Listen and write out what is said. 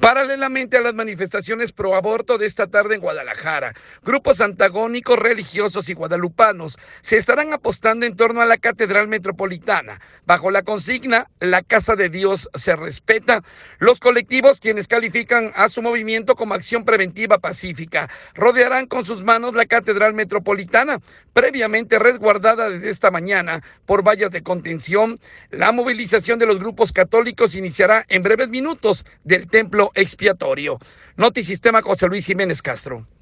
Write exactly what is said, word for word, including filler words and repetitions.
Paralelamente a las manifestaciones pro aborto de esta tarde en Guadalajara, grupos antagónicos religiosos y guadalupanos se estarán apostando en torno a la Catedral Metropolitana. Bajo la consigna "La Casa de Dios se respeta", los colectivos, quienes califican a su movimiento como acción preventiva pacífica, rodearán con sus manos la Catedral Metropolitana, previamente resguardada desde esta mañana por vallas de contención. La movilización de los grupos católicos iniciará en breves minutos del templo expiatorio. Notisistema, José Luis Jiménez Castro.